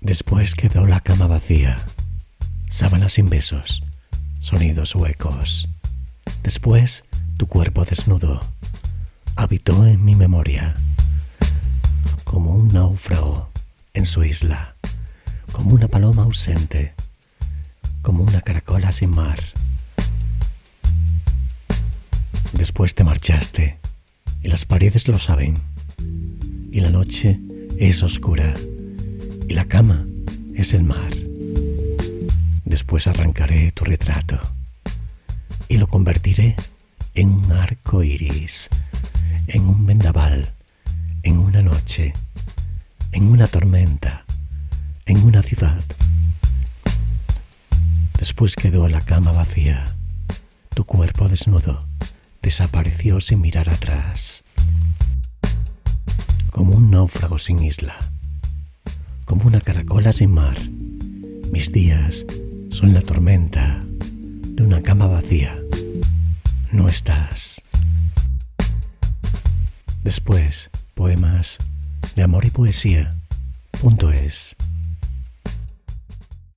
Después quedó la cama vacía, sábanas sin besos, sonidos huecos. Después tu cuerpo desnudo habitó en mi memoria, como un náufrago en su isla, como una paloma ausente, como una caracola sin mar. Después te marchaste, y las paredes lo saben, y la noche es oscura, y la cama es el mar. Después arrancaré tu retrato, y lo convertiré en un arco iris, en un vendaval, en una noche, en una tormenta, en una ciudad. Después quedó la cama vacía, tu cuerpo desnudo desapareció sin mirar atrás, como un náufrago sin isla, como una caracola sin mar. Mis días son la tormenta de una cama vacía. No estás. Después, poemas de amor y poesía.es.